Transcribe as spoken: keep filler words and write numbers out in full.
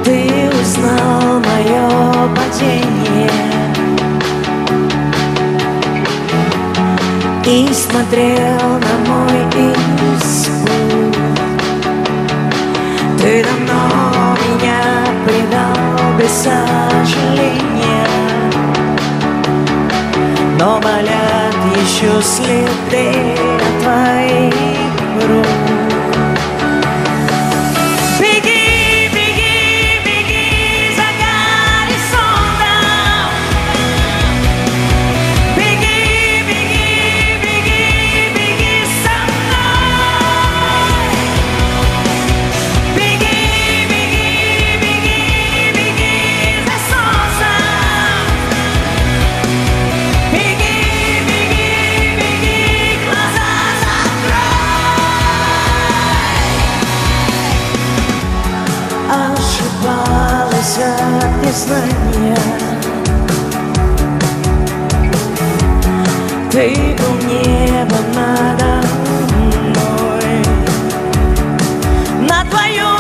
Ты узнал мое падение и смотрел на мой испуг. Ты давно меня предал без сожаления, но болят еще следы от твоих рук. Беги, беги, беги за горизонтом. Беги, беги, беги, беги со мной. Беги, беги, беги, беги за солнцем. Беги, беги, беги, глаза закрой. Ошибалась от незнания. Ты был небом надо мной. На твоем